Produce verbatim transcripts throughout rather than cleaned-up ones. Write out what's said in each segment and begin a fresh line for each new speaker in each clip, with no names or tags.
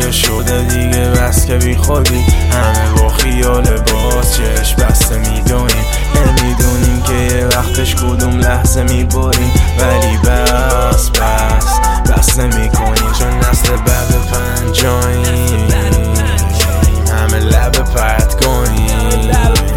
زندگی شده دیگه بس که بی خودی، همه با خیال باز چشم بسته میدونیم، نمیدونیم که یه وقتش کدوم لحظه میبریم، ولی بس بس بس نمیکنیم، چون نسل بعد پنجاییم، همه لب پرت کنیم،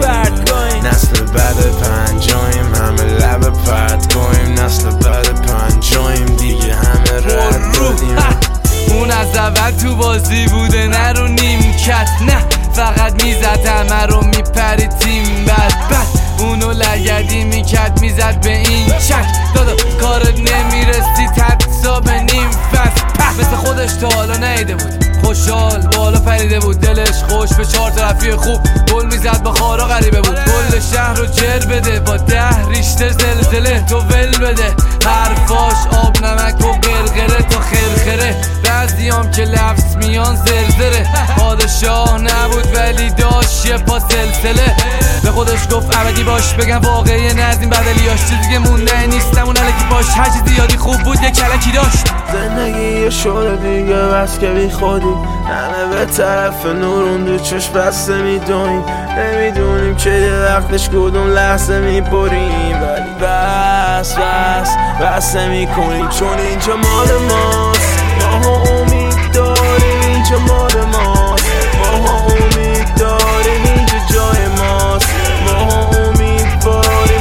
نسل بعد پنجاییم، همه لب پرت کنیم، نسل بعد پنجاییم دیگه همه رد بودیم.
اون از اول تو بازی بوده نه رو نیمکت، نه فقط میزد همه رو میپرید تیم بد بد، اونو لگدی میکرد میزد به این چک، دادا کارت نمیرسی تدسا به نیم فست، مثل خودش تا حالا نیده بود، خوشحال بالا پریده بود، دلش خوش به چهار تا رفیق خوب، گل میزد با خارا غریبه بود، کل شهر رو جر بده با ده ریشتر زلزله تو ول بده، حرفاش آب نمک و قرقره تا خرخره، بعضیام که لفظ میان زرزره، پادشاه نبود ولی داشت یه پا سلسله، به خودش گفت ابدی باش، بگم واقعی نه از این بدلیاش، چیزی که مونده نیستم اون الکی باش، هر چیزی یادی خوب بود یه کلکی داشت.
زندگی شده دیگه بس که بی خودی، همه به طرف نورون دو چشم بسته میدونیم، نمیدونیم که یه وقتش کدوم لحظه میبریم، ولی بس بس بس نمیکنیم، چون اینجا مال ماست، ماها امید داریم، اینجا مال ماست، ماها امید داریم، اینجا جای ماست، ماها امیدواریم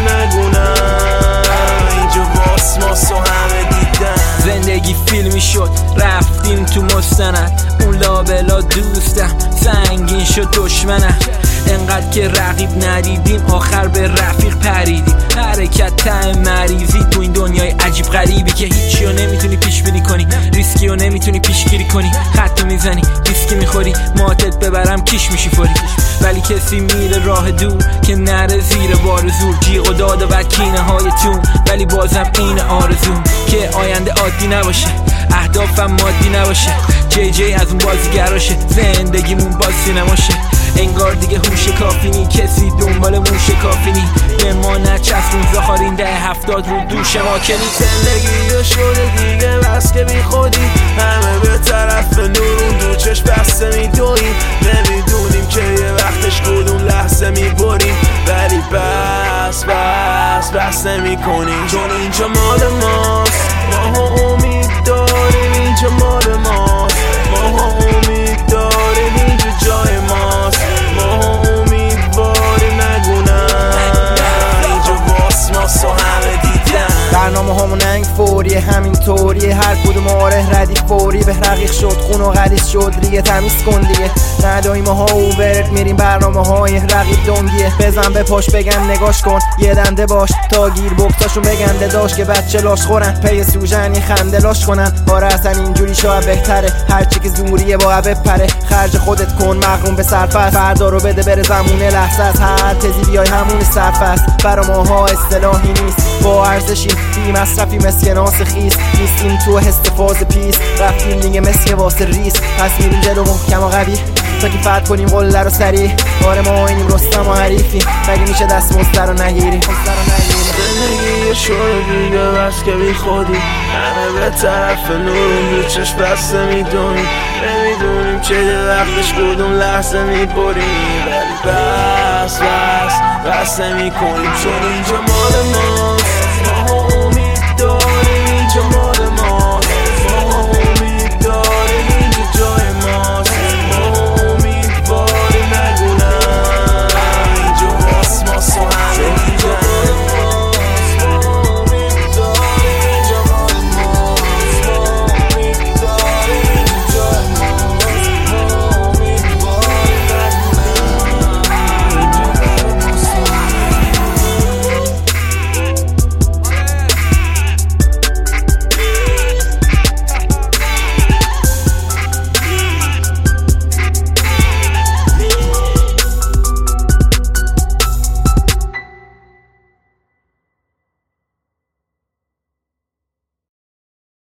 نگونم اینجا باس ماست و همه دیدن.
زندگی فیلمی شد رفتیم تو مستند، اون لابلا دوستم سنگین شد دشمنم، انقدر که رقیب ندیدیم آخر به رفیق پریدیم، حرکت ته مریضی تو این دنیای عجیب غریبی که هیچی رو نمیتونی پیش بینی کنی، ریسکی رو نمیتونی پیشگیری کنی، خط میزنی ریسکی میخوری، ماتت ببرم کیش میشی فوری، ولی کسی میره راه دور که نره زیر بار زور، جیغ و داد و کینه های تون، ولی بازم این آرزوم که آینده عادی نباشه، اهدافم مادی نباشه، جی جی از اون بازیگراشه، زندگیمون باز سینماشه، انگار دیگه هوش کافی نی، کسی دنبال موش کافی نی، به ما نچسبون زخارین ده هفتاد رو دوش ما کنی.
زندگی شده دیگه بس که بی خودی، همه به طرف نورون دو چشم بسته میدونیم، نمیدونیم که یه وقتش کدوم لحظه میبریم، ولی بس بس بس نمی کنیم، چون اینجا مال ماست، ماها امید داریم، اینجا مال ماست، ماها امید داریم، اینجا جای ماست، ماها امیدواریم نگونم اینجا باس ماست و همه دیدن.
برنامه همون ننگ فوریه همین طوریه، هر کدوم آره ردی فوری، به رقیق شد خون و غلیظ شد ریه تمیز کن دیگه، نداییم ها اوورد میریم برنامه های رقیب دنگیه، بزن به پاش بگن نگاش کن یه دنده باش تا گیر بکتاشون بگنده داشت که بچه لاش خورن، پی سوژنی خنده لاش کنن، آره اصلا اینجوری شاید بهتره، هرچی که زوریه با بپره، خرج خودت کن مغروم به صرفه، فردا رو بده بره زمونه لحظه است، هر تزی بیای همون صرف است، برا ماها اصطلاحی نیست با ارزشی، بی مصرفی مسکه ناس خیس، نیستیم تو استفاز پیس، رفتیم دیگه مسکه واسه ریس، پس میریم جلو محکم و قوی تا که فتح کنیم قله رو سریع، آره ما اینیم رستم و حریفیم، مگه میشه دست مزد رو نگیریم.
زندگی شده دیگه بس که بی خودی، همه به طرف نورون دو چشم بسته میدونیم، نمیدونیم که یه وقتش کدوم لحظه میبریم، ولی بس بس بس نمی کنیم، چون اینجا مال ماست،